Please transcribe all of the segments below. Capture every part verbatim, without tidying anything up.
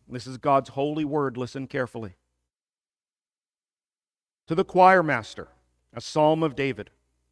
This is God's holy word. Listen carefully. To the choir master, a psalm of David.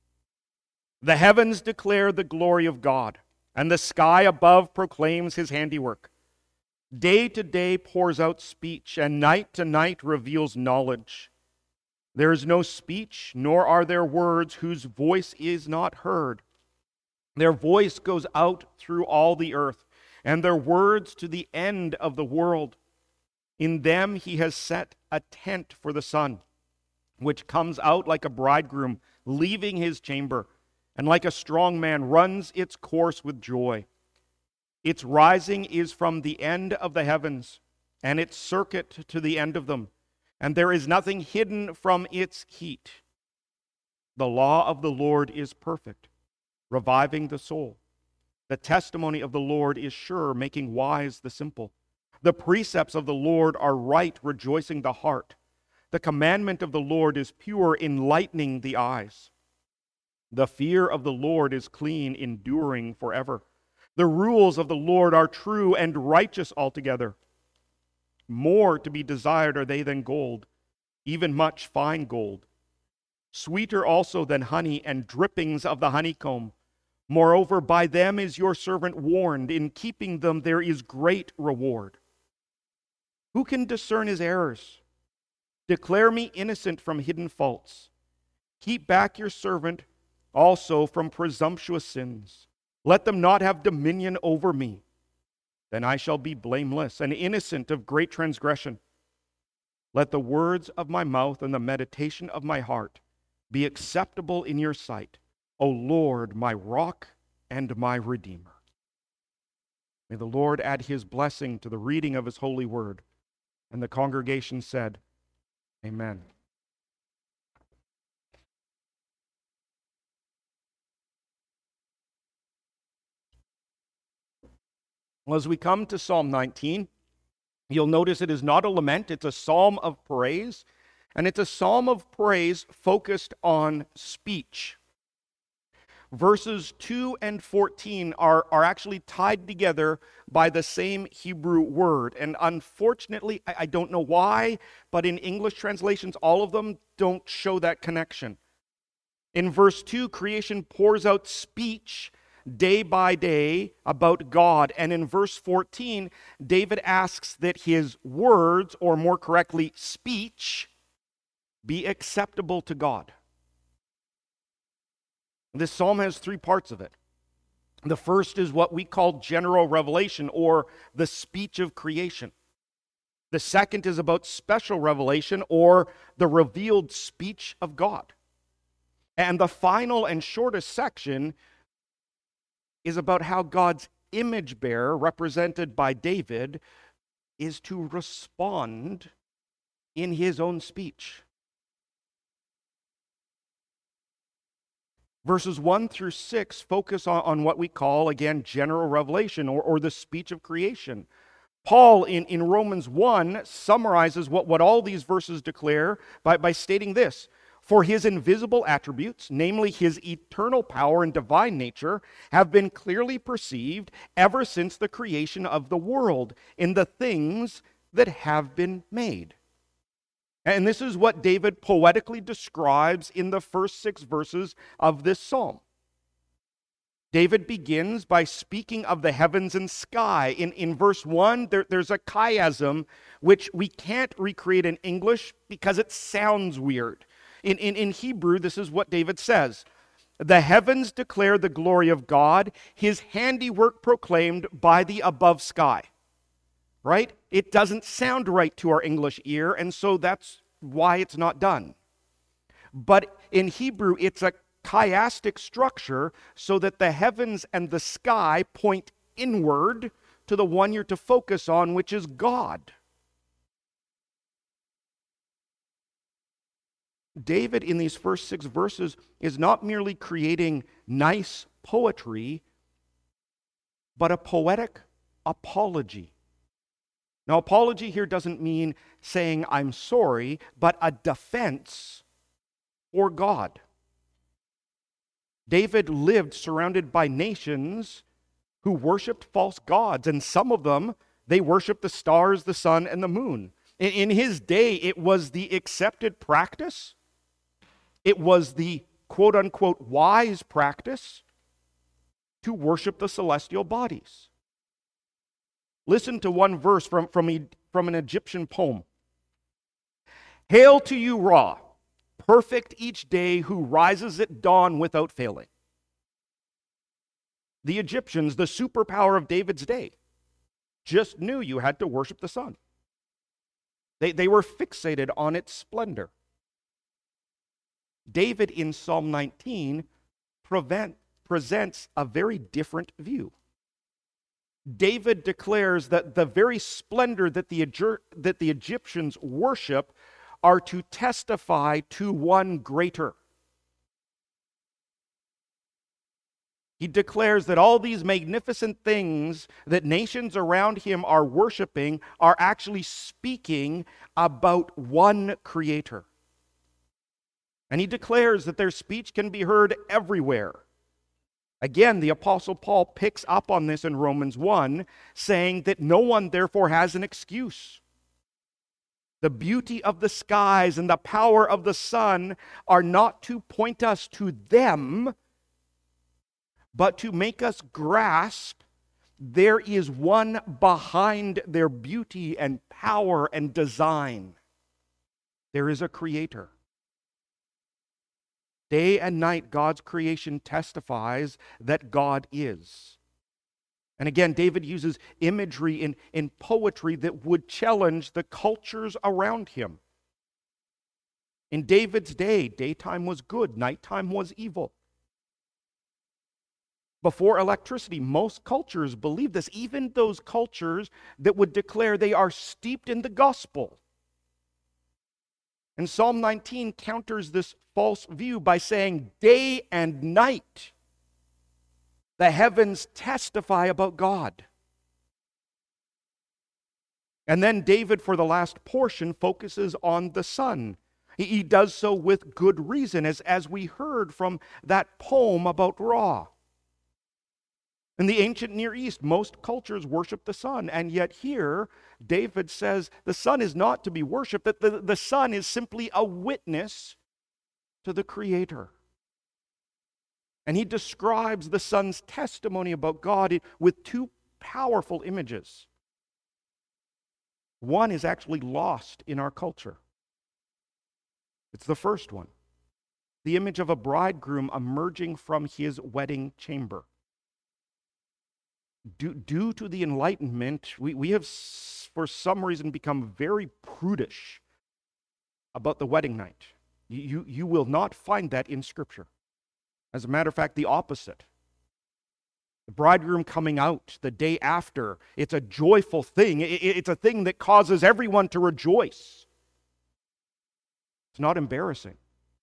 The heavens declare the glory of God, and the sky above proclaims his handiwork. Day to day pours out speech, and night to night reveals knowledge. There is no speech, nor are there words whose voice is not heard. Their voice goes out through all the earth, and their words to the end of the world. In them he has set a tent for the sun, which comes out like a bridegroom leaving his chamber, and like a strong man runs its course with joy. Its rising is from the end of the heavens, and its circuit to the end of them, and there is nothing hidden from its heat. The law of the Lord is perfect, reviving the soul. The testimony of the Lord is sure, making wise the simple. The precepts of the Lord are right, rejoicing the heart. The commandment of the Lord is pure, enlightening the eyes. The fear of the Lord is clean, enduring forever. The rules of the Lord are true and righteous altogether. More to be desired are they than gold, even much fine gold. Sweeter also than honey and drippings of the honeycomb. Moreover, by them is your servant warned. In keeping them there is great reward. Who can discern his errors? Declare me innocent from hidden faults. Keep back your servant also from presumptuous sins. Let them not have dominion over me. Then I shall be blameless and innocent of great transgression. Let the words of my mouth and the meditation of my heart be acceptable in your sight, O Lord, my rock and my redeemer. May the Lord add his blessing to the reading of his holy word. And the congregation said, Amen. Well, as we come to Psalm nineteen, you'll notice it is not a lament, it's a psalm of praise, and it's a psalm of praise focused on speech. Verses two and fourteen are, are actually tied together by the same Hebrew word. And unfortunately, I, I don't know why, but in English translations, all of them don't show that connection. In verse two, creation pours out speech day by day about God. And in verse fourteen, David asks that his words, or more correctly, speech, be acceptable to God. This psalm has three parts of it. The first is what we call general revelation, or the speech of creation. The second is about special revelation, or the revealed speech of God. And the final and shortest section is about how God's image bearer, represented by David, is to respond in his own speech. Verses one through six focus on, on what we call, again, general revelation, or, or the speech of creation. Paul, in, in Romans one, summarizes what, what all these verses declare by, by stating this: For his invisible attributes, namely his eternal power and divine nature, have been clearly perceived ever since the creation of the world in the things that have been made. And this is what David poetically describes in the first six verses of this psalm. David begins by speaking of the heavens and sky. In, in verse one, there, there's a chiasm which we can't recreate in English because it sounds weird. In, in, in Hebrew, this is what David says: The heavens declare the glory of God, his handiwork proclaimed by the above sky. Right? It doesn't sound right to our English ear, and so that's why it's not done. But in Hebrew, it's a chiastic structure so that the heavens and the sky point inward to the one you're to focus on, which is God. David, in these first six verses, is not merely creating nice poetry, but a poetic apology. Now, apology here doesn't mean saying I'm sorry, but a defense for God. David lived surrounded by nations who worshiped false gods, and some of them They worshiped the stars, the sun, and the moon. In, in his day, it was the accepted practice. It was the quote-unquote wise practice to worship the celestial bodies. Listen to one verse from, from, a, from an Egyptian poem. Hail to you, Ra, perfect each day, who rises at dawn without failing. The Egyptians, the superpower of David's day, just knew you had to worship the sun. They, they were fixated on its splendor. David in Psalm nineteen prevent, presents a very different view. David declares that the very splendor that the, that the Egyptians worship are to testify to one greater. He declares that all these magnificent things that nations around him are worshiping are actually speaking about one creator. And he declares that their speech can be heard everywhere. Again, the Apostle Paul picks up on this in Romans one, saying that no one therefore has an excuse. The beauty of the skies and the power of the sun are not to point us to them, but to make us grasp there is one behind their beauty and power and design. There is a creator. Day and night, God's creation testifies that God is. And again, David uses imagery in, in poetry that would challenge the cultures around him. In David's day, daytime was good, nighttime was evil. Before electricity, most cultures believed this, even those cultures that would declare they are steeped in the gospel. And Psalm nineteen counters this false view by saying, day and night, the heavens testify about God. And then David, for the last portion, focuses on the sun. He, he does so with good reason, as, as we heard from that poem about Ra. In the ancient Near East, most cultures worship the sun, and yet here, David says the sun is not to be worshipped, that the, the sun is simply a witness to the Creator. And he describes the sun's testimony about God with two powerful images. One is actually lost in our culture. It's the first one, the image of a bridegroom emerging from his wedding chamber. Due, due to the Enlightenment, we, we have, for some reason, become very prudish about the wedding night. You, you will not find that in Scripture. As a matter of fact, the opposite. The bridegroom coming out the day after, it's a joyful thing. It, it's a thing that causes everyone to rejoice. It's not embarrassing.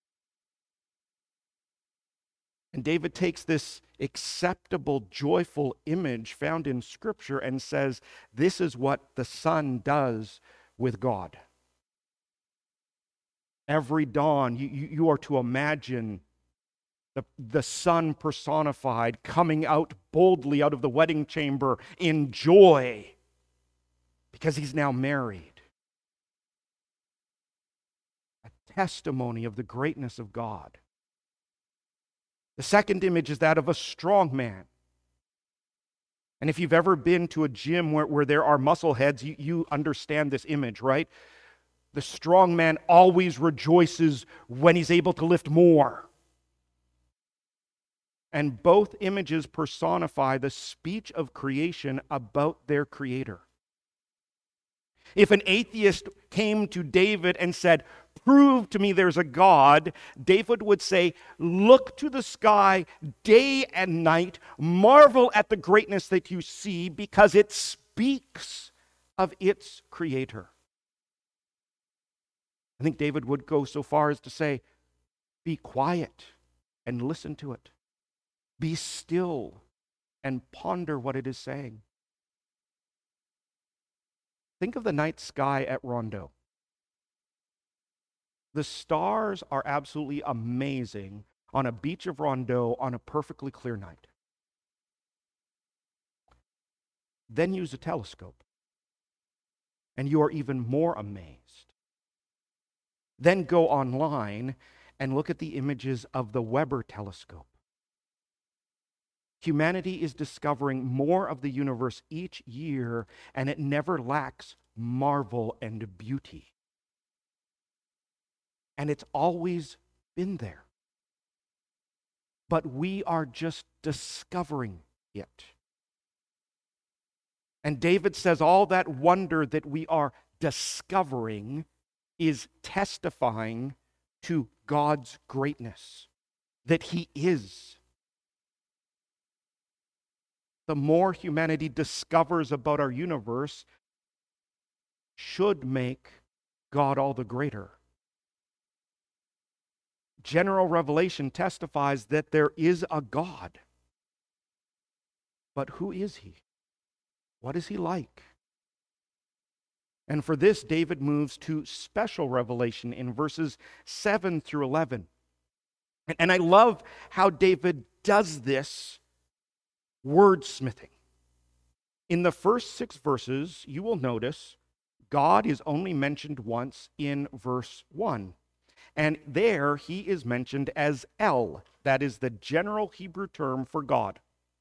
And David takes this acceptable, joyful image found in Scripture and says, this is what the sun does with God. Every dawn, you, you, you are to imagine the, the sun personified coming out boldly out of the wedding chamber in joy because he's now married. A testimony of the greatness of God. The second image is that of a strong man. And if you've ever been to a gym where, where there are muscle heads, you, you understand this image, right? The strong man always rejoices when he's able to lift more. And both images personify the speech of creation about their Creator. If an atheist came to David and said, prove to me there's a God, David would say, look to the sky day and night, marvel at the greatness that you see, because it speaks of its Creator. I think David would go so far as to say, be quiet and listen to it. Be still and ponder what it is saying. Think of the night sky at Rondeau. The stars are absolutely amazing on a beach of Rondeau on a perfectly clear night. Then use a telescope and you are even more amazed. Then go online and look at the images of the Weber telescope. Humanity is discovering more of the universe each year, and it never lacks marvel and beauty. And it's always been there. But we are just discovering it. And David says all that wonder that we are discovering is testifying to God's greatness, that He is. The more humanity discovers about our universe should make God all the greater. General revelation testifies that there is a God. But who is He? What is He like? And for this, David moves to special revelation in verses seven through eleven. And I love how David does this wordsmithing. In the first six verses, you will notice God is only mentioned once in verse one. And there he is mentioned as El. That is the general Hebrew term for God.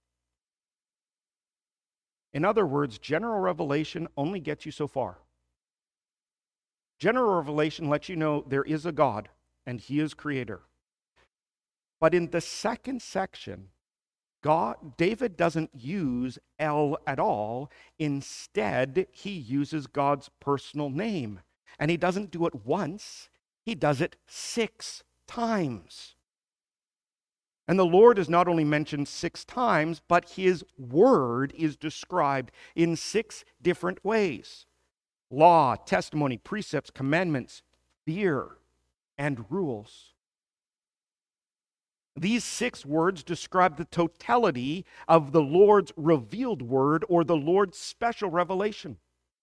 In other words, general revelation only gets you so far. General revelation lets you know there is a God and He is creator. But in the second section, God, David doesn't use El at all. Instead, he uses God's personal name. And he doesn't do it once, he does it six times. And the Lord is not only mentioned six times, but His word is described in six different ways: law, testimony, precepts, commandments, fear, and rules. These six words describe the totality of the Lord's revealed word, or the Lord's special revelation.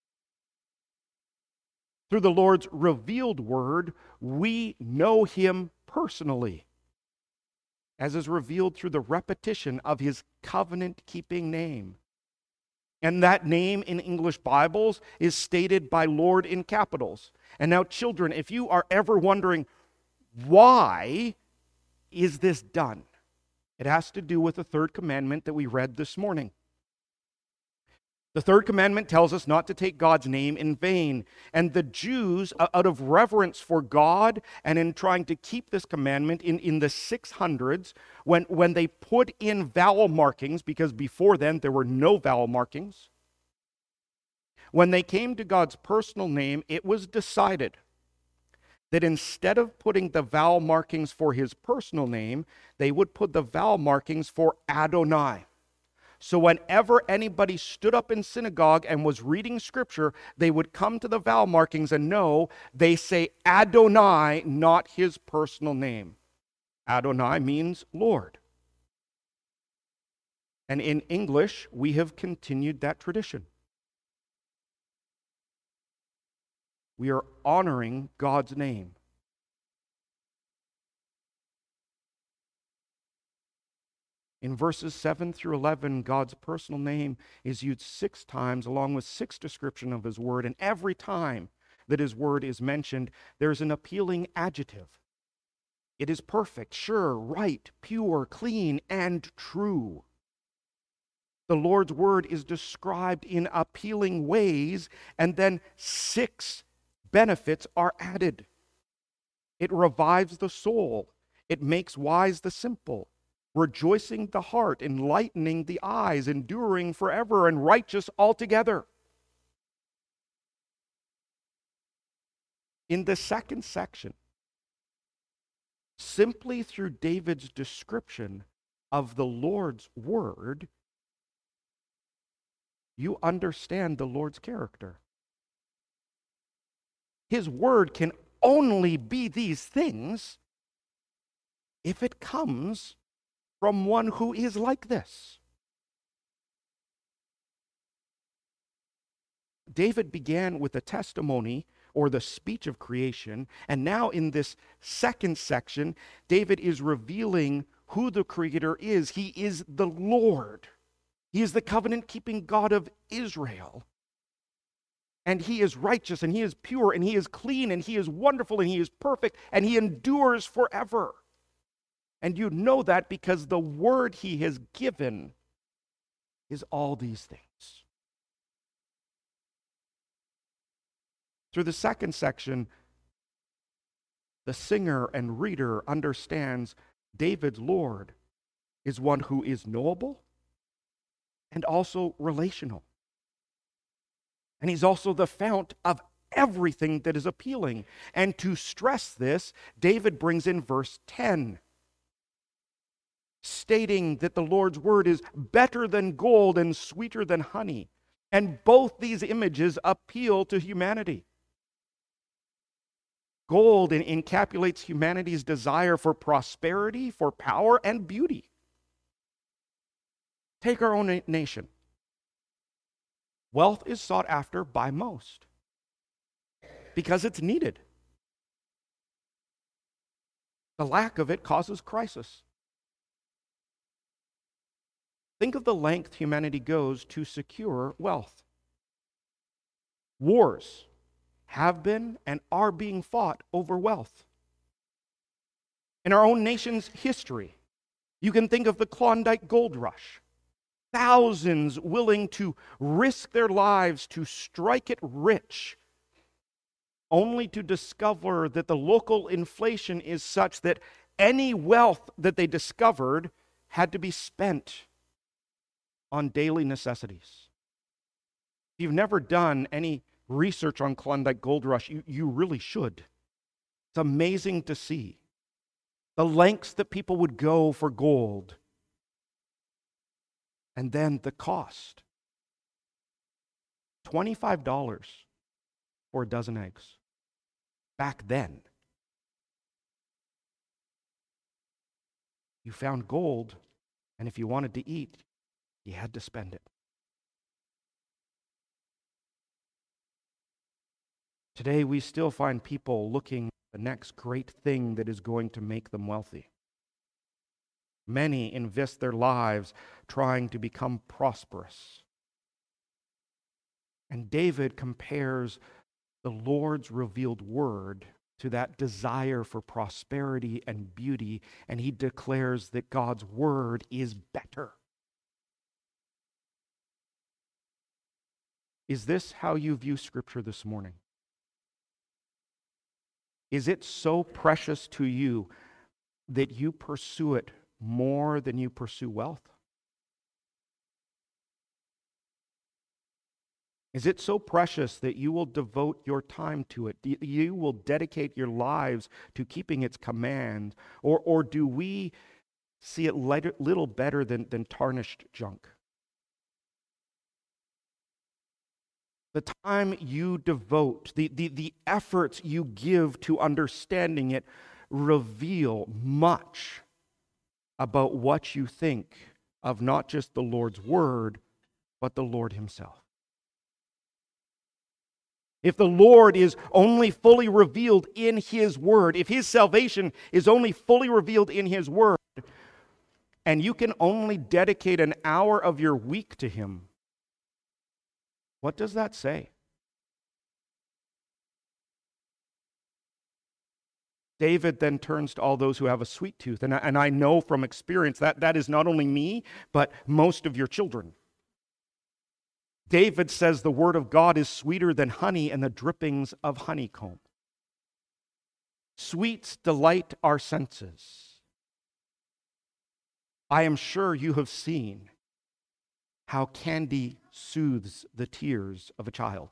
Through the Lord's revealed word, we know Him personally, as is revealed through the repetition of His covenant-keeping name. And that name in English Bibles is stated by Lord in capitals. And now, children, if you are ever wondering, why is this done? It has to do with the third commandment that we read this morning. The third commandment tells us not to take God's name in vain. And the Jews, out of reverence for God and in trying to keep this commandment in, in the six hundreds, when, when they put in vowel markings, because before then there were no vowel markings, when they came to God's personal name, it was decided that instead of putting the vowel markings for His personal name, they would put the vowel markings for Adonai. So whenever anybody stood up in synagogue and was reading scripture, they would come to the vowel markings and know they say Adonai, not His personal name. Adonai means Lord. And in English, we have continued that tradition. We are honoring God's name. In verses seven through eleven, God's personal name is used six times, along with six descriptions of His word. And every time that His word is mentioned, there's an appealing adjective. It is perfect, sure, right, pure, clean, and true. The Lord's word is described in appealing ways, and then six benefits are added. It revives the soul. It makes wise the simple. Rejoicing the heart, enlightening the eyes, enduring forever, and righteous altogether. In the second section, simply through David's description of the Lord's word, you understand the Lord's character. His word can only be these things if it comes from one who is like this. David began with a testimony or the speech of creation, and now in this second section, David is revealing who the Creator is. He is the Lord. He is the covenant-keeping God of Israel. And he is righteous, and he is pure, and he is clean, and he is wonderful, and he is perfect, and he endures forever. And you know that because the word he has given is all these things. Through the second section, the singer and reader understands David's Lord is one who is knowable and also relational. And he's also the fount of everything that is appealing. And to stress this, David brings in verse ten, stating that the Lord's word is better than gold and sweeter than honey. And both these images appeal to humanity. Gold encapsulates humanity's desire for prosperity, for power, and beauty. Take our own nation. Wealth is sought after by most because it's needed. The lack of it causes crisis. Think of the length humanity goes to secure wealth. Wars have been and are being fought over wealth. In our own nation's history, you can think of the Klondike Gold Rush. Thousands willing to risk their lives to strike it rich, only to discover that the local inflation is such that any wealth that they discovered had to be spent on daily necessities. If you've never done any research on Klondike Gold Rush, you, you really should. It's amazing to see the lengths that people would go for gold. And then the cost. twenty-five dollars for a dozen eggs. Back then. You found gold, and if you wanted to eat, you had to spend it. Today, we still find people looking for the next great thing that is going to make them wealthy. Many invest their lives trying to become prosperous. And David compares the Lord's revealed word to that desire for prosperity and beauty, and he declares that God's word is better. Is this how you view Scripture this morning? Is it so precious to you that you pursue it more than you pursue wealth? Is it so precious that you will devote your time to it? You will dedicate your lives to keeping its command? Or, or do we see it little better than, than tarnished junk? The time you devote, the, the, the efforts you give to understanding it reveal much about what you think of not just the Lord's word, but the Lord himself. If the Lord is only fully revealed in his word, if his salvation is only fully revealed in his word, and you can only dedicate an hour of your week to him, what does that say? David then turns to all those who have a sweet tooth. And I, and I know from experience that that is not only me, but most of your children. David says the word of God is sweeter than honey and the drippings of honeycomb. Sweets delight our senses. I am sure you have seen how candy soothes the tears of a child.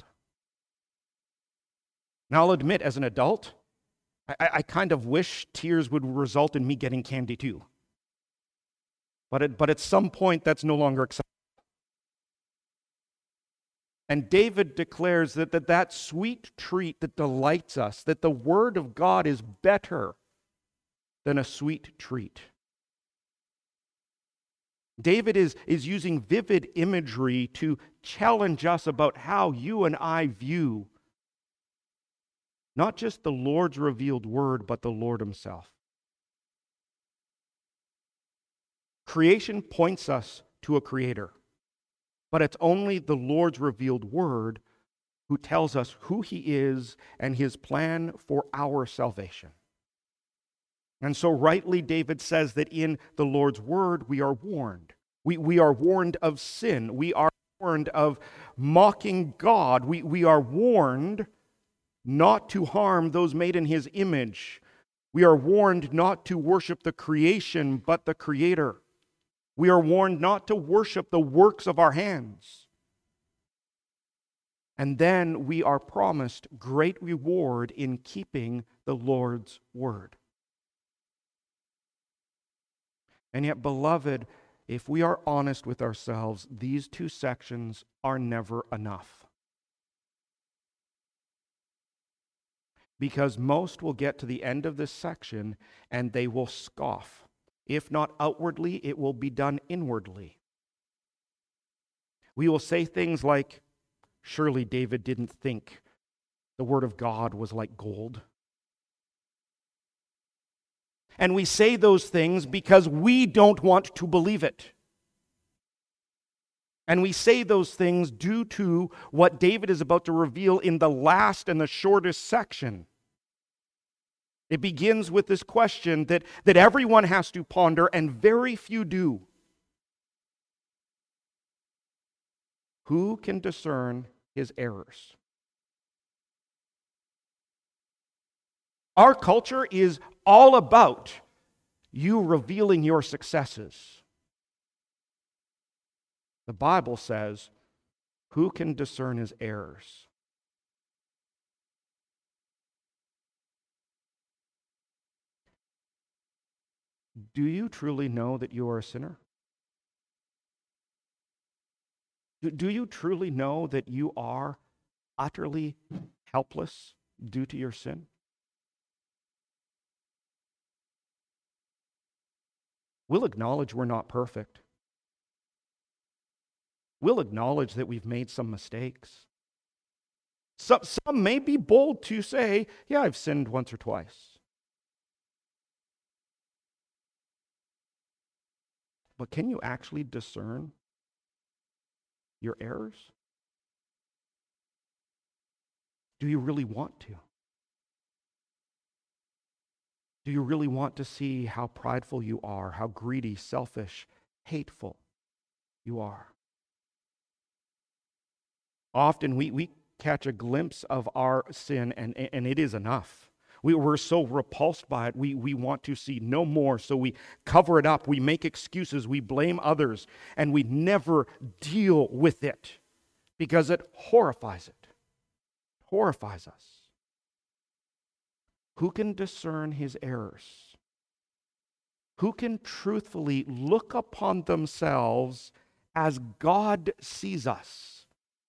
Now, I'll admit, as an adult, I, I kind of wish tears would result in me getting candy too. But at, but at some point, that's no longer acceptable. And David declares that, that that sweet treat that delights us, that the Word of God is better than a sweet treat. David is, is using vivid imagery to challenge us about how you and I view not just the Lord's revealed word, but the Lord himself. Creation points us to a creator, but it's only the Lord's revealed word who tells us who he is and his plan for our salvation. And so rightly David says that in the Lord's word we are warned. We, we are warned of sin. We are warned of mocking God. We, we are warned not to harm those made in his image. We are warned not to worship the creation, but the Creator. We are warned not to worship the works of our hands. And then we are promised great reward in keeping the Lord's word. And yet, beloved, if we are honest with ourselves, these two sections are never enough. Because most will get to the end of this section and they will scoff. If not outwardly, it will be done inwardly. We will say things like, surely David didn't think the word of God was like gold. And we say those things because we don't want to believe it. And we say those things due to what David is about to reveal in the last and the shortest section. It begins with this question that, that everyone has to ponder, and very few do. Who can discern his errors? Our culture is all about you revealing your successes. The Bible says, who can discern his errors? Do you truly know that you are a sinner? Do, do you truly know that you are utterly helpless due to your sin? We'll acknowledge we're not perfect. We'll acknowledge that we've made some mistakes. Some, some may be bold to say, yeah, I've sinned once or twice. But can you actually discern your errors? Do you really want to? Do you really want to see how prideful you are, how greedy, selfish, hateful you are? Often we, we catch a glimpse of our sin, and, and it is enough. We, we're so repulsed by it, we, we want to see no more, so we cover it up, we make excuses, we blame others, and we never deal with it because it horrifies it. Horrifies us. Who can discern his errors? Who can truthfully look upon themselves as God sees us?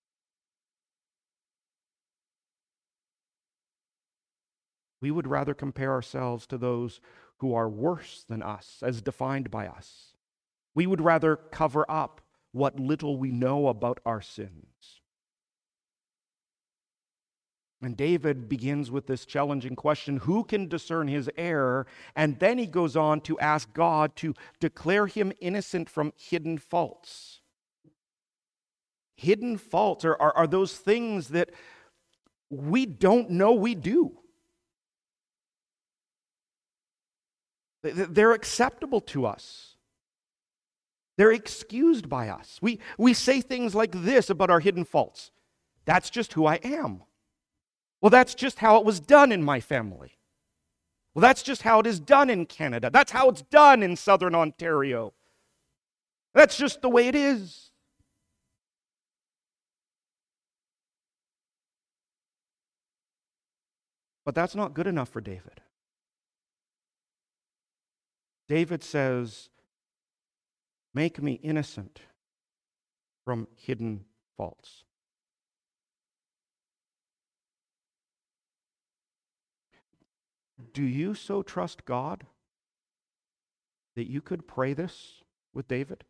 We would rather compare ourselves to those who are worse than us, as defined by us. We would rather cover up what little we know about our sins. And David begins with this challenging question, who can discern his error? And then he goes on to ask God to declare him innocent from hidden faults. Hidden faults are, are, are those things that we don't know we do. They're acceptable to us. They're excused by us. We, we say things like this about our hidden faults. That's just who I am. Well, that's just how it was done in my family. Well, that's just how it is done in Canada. That's how it's done in Southern Ontario. That's just the way it is. But that's not good enough for David. David says, make me innocent from hidden faults. Do you so trust God that you could pray this with David?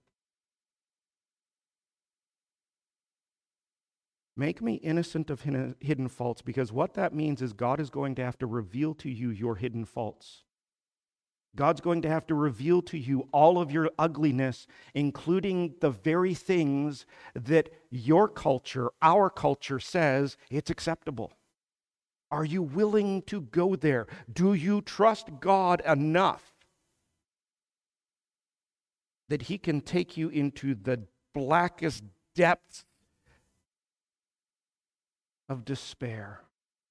Make me innocent of hidden faults, because what that means is God is going to have to reveal to you your hidden faults. God's going to have to reveal to you all of your ugliness, including the very things that your culture, our culture says it's acceptable. Are you willing to go there? Do you trust God enough that He can take you into the blackest depths of despair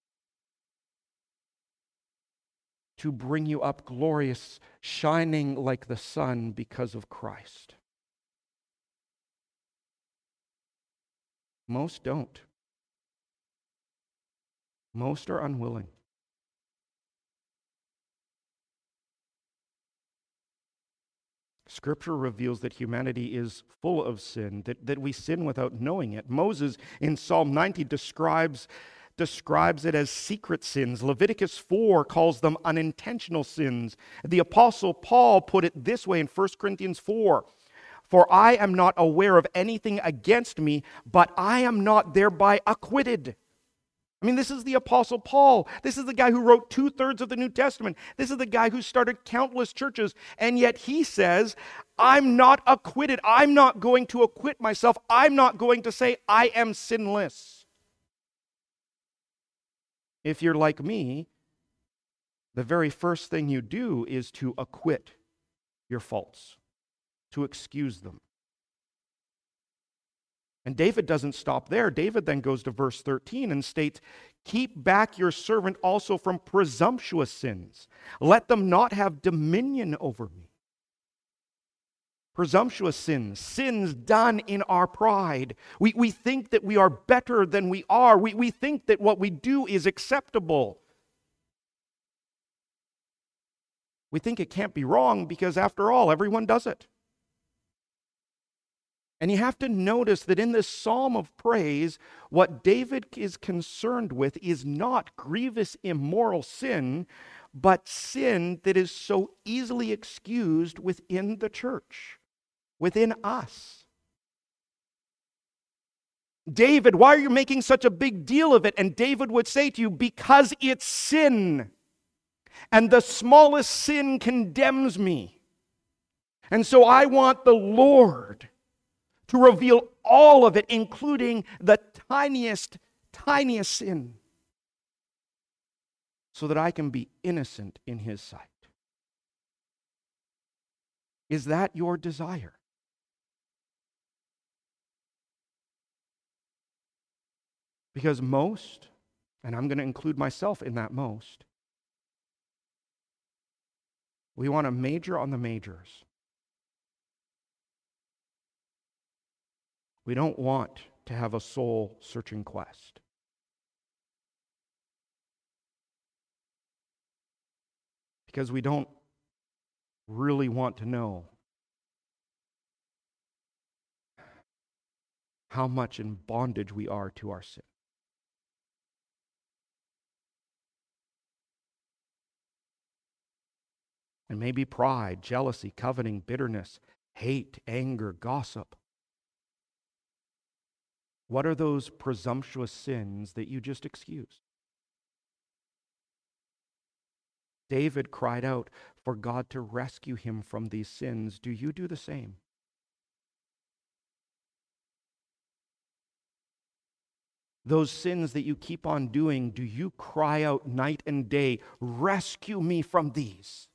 to bring you up glorious, shining like the sun because of Christ? Most don't. Most are unwilling. Scripture reveals that humanity is full of sin, that, that we sin without knowing it. Moses in Psalm ninety describes, describes it as secret sins. Leviticus four calls them unintentional sins. The Apostle Paul put it this way in First Corinthians four. For I am not aware of anything against me, but I am not thereby acquitted. I mean, this is the Apostle Paul. This is the guy who wrote two-thirds of the New Testament. This is the guy who started countless churches. And yet he says, I'm not acquitted. I'm not going to acquit myself. I'm not going to say I am sinless. If you're like me, the very first thing you do is to acquit your faults, to excuse them. And David doesn't stop there. David then goes to verse thirteen and states, keep back your servant also from presumptuous sins. Let them not have dominion over me. Presumptuous sins, sins done in our pride. We, we think that we are better than we are. We, we think that what we do is acceptable. We think it can't be wrong because, after all, everyone does it. And you have to notice that in this psalm of praise, what David is concerned with is not grievous immoral sin, but sin that is so easily excused within the church, within us. David, why are you making such a big deal of it? And David would say to you, because it's sin. And the smallest sin condemns me. And so I want the Lord to reveal all of it, including the tiniest, tiniest sin, so that I can be innocent in His sight. Is that your desire? Because most, and I'm going to include myself in that most, we want to major on the majors. We don't want to have a soul-searching quest. Because we don't really want to know how much in bondage we are to our sin. And maybe pride, jealousy, coveting, bitterness, hate, anger, gossip. What are those presumptuous sins that you just excused? David cried out for God to rescue him from these sins. Do you do the same? Those sins that you keep on doing, do you cry out night and day, rescue me from these?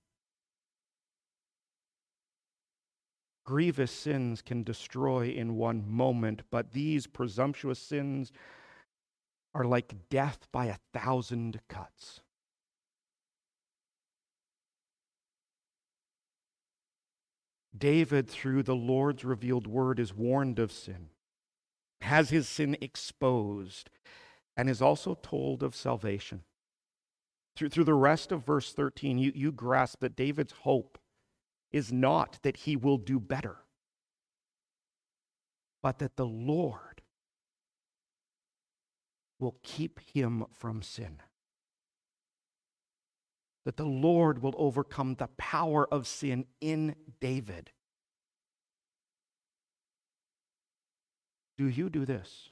Grievous sins can destroy in one moment, but these presumptuous sins are like death by a thousand cuts. David, through the Lord's revealed word, is warned of sin, has his sin exposed, and is also told of salvation. Through, through the rest of verse thirteen, you, you grasp that David's hope is not that he will do better, but that the Lord will keep him from sin. That the Lord will overcome the power of sin in David. Do you do this?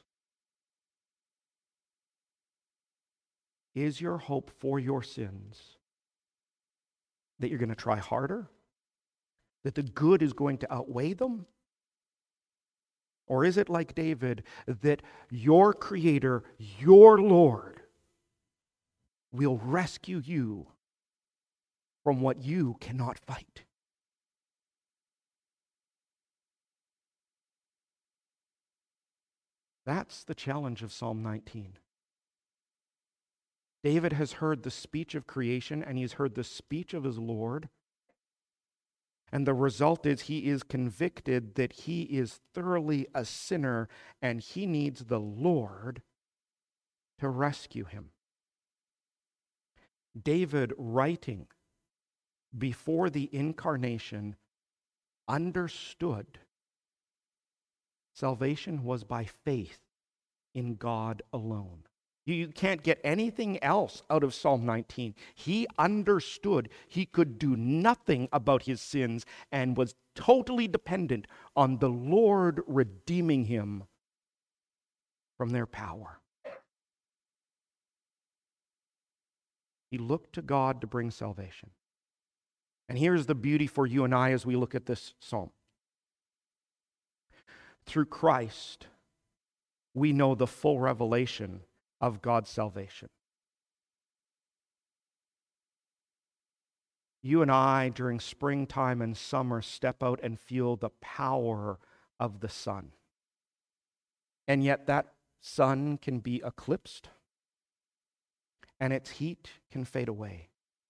Is your hope for your sins that you're going to try harder? That the good is going to outweigh them? Or is it like David, that your Creator, your Lord, will rescue you from what you cannot fight? That's the challenge of Psalm nineteen. David has heard the speech of creation, and he's heard the speech of his Lord. And the result is he is convicted that he is thoroughly a sinner, and he needs the Lord to rescue him. David, writing before the incarnation, understood salvation was by faith in God alone. You can't get anything else out of Psalm nineteen. He understood he could do nothing about his sins and was totally dependent on the Lord redeeming him from their power. He looked to God to bring salvation. And here's the beauty for you and I as we look at this psalm. Through Christ, we know the full revelation of God's salvation. You and I, during springtime and summer, step out and feel the power of the sun. And yet that sun can be eclipsed, and its heat can fade away.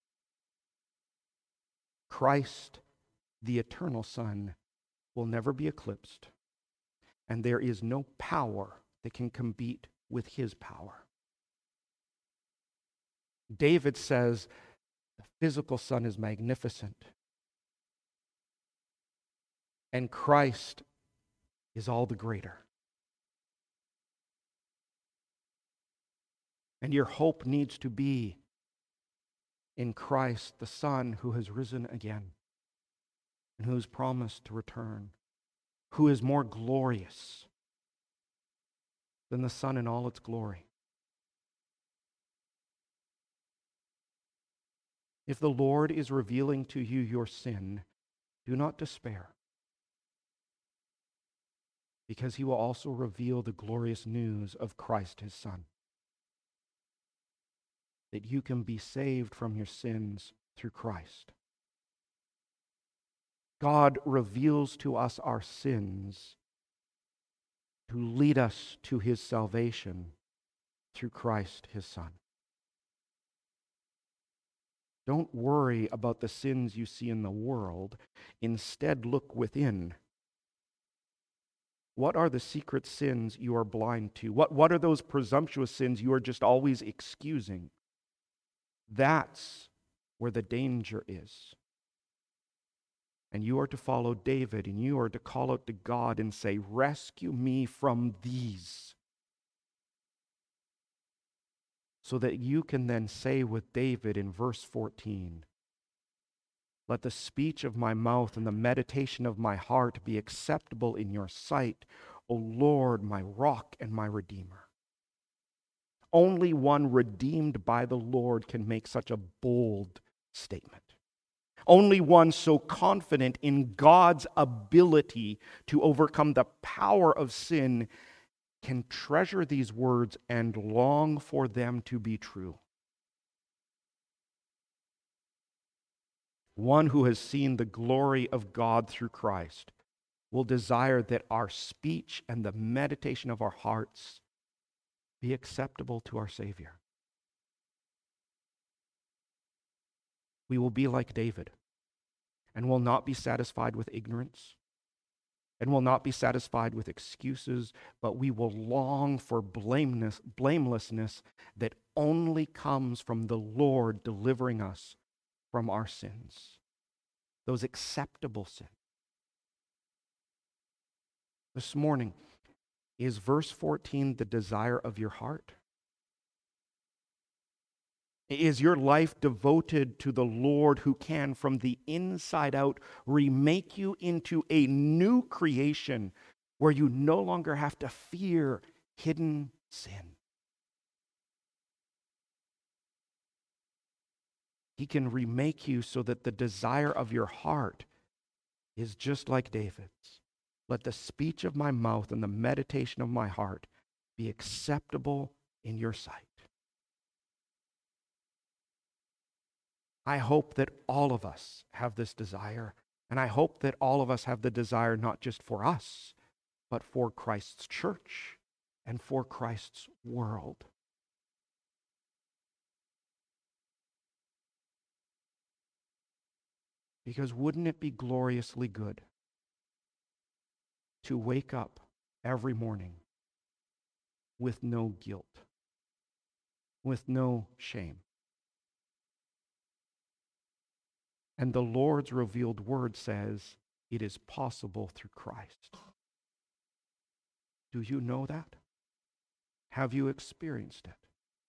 Christ, the eternal Son, will never be eclipsed, and there is no power that can compete with his power. David says the physical sun is magnificent, and Christ is all the greater. And your hope needs to be in Christ, the Son who has risen again and who has promised to return, who is more glorious than the sun in all its glory. If the Lord is revealing to you your sin, do not despair, because he will also reveal the glorious news of Christ his Son, that you can be saved from your sins through Christ. God reveals to us our sins to lead us to his salvation through Christ his Son. Don't worry about the sins you see in the world. Instead, look within. What are the secret sins you are blind to? What, what are those presumptuous sins you are just always excusing? That's where the danger is. And you are to follow David, and you are to call out to God and say, rescue me from these. So that you can then say with David in verse fourteen, let the speech of my mouth and the meditation of my heart be acceptable in your sight, O Lord, my rock and my redeemer. Only one redeemed by the Lord can make such a bold statement. Only one so confident in God's ability to overcome the power of sin can treasure these words and long for them to be true. One who has seen the glory of God through Christ will desire that our speech and the meditation of our hearts be acceptable to our Savior. We will be like David and will not be satisfied with ignorance and will not be satisfied with excuses, but we will long for blameless, blamelessness that only comes from the Lord delivering us from our sins, those acceptable sins. This morning, is verse fourteen the desire of your heart? Is your life devoted to the Lord who can, from the inside out, remake you into a new creation where you no longer have to fear hidden sin? He can remake you so that the desire of your heart is just like David's. Let the speech of my mouth and the meditation of my heart be acceptable in your sight. I hope that all of us have this desire, and I hope that all of us have the desire not just for us, but for Christ's church and for Christ's world. Because wouldn't it be gloriously good to wake up every morning with no guilt, with no shame? And the Lord's revealed word says it is possible through Christ. Do you know that? Have you experienced it?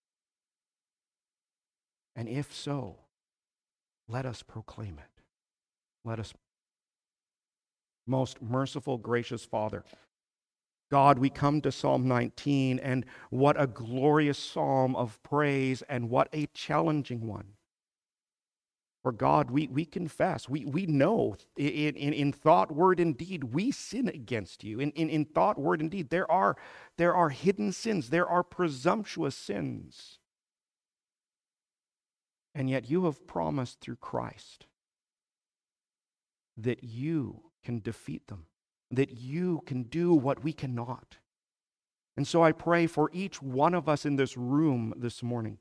And if so, let us proclaim it. Let us. Most merciful, gracious Father, God, we come to Psalm nineteen, and what a glorious psalm of praise, and what a challenging one. For God, we, we confess, we, we know in, in, in thought, word, and deed, we sin against you. In, in, in thought, word, and deed, there are, there are hidden sins, there are presumptuous sins. And yet you have promised through Christ that you can defeat them, that you can do what we cannot. And so I pray for each one of us in this room this morning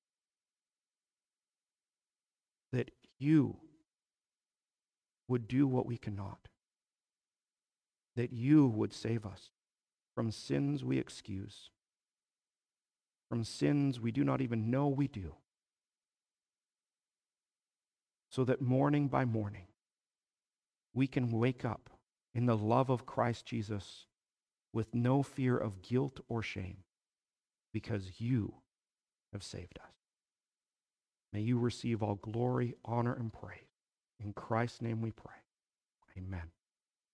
that you would do what we cannot, that you would save us from sins we excuse, from sins we do not even know we do, so that morning by morning we can wake up in the love of Christ Jesus with no fear of guilt or shame, because you have saved us. May you receive all glory, honor, and praise. In Christ's name we pray. Amen.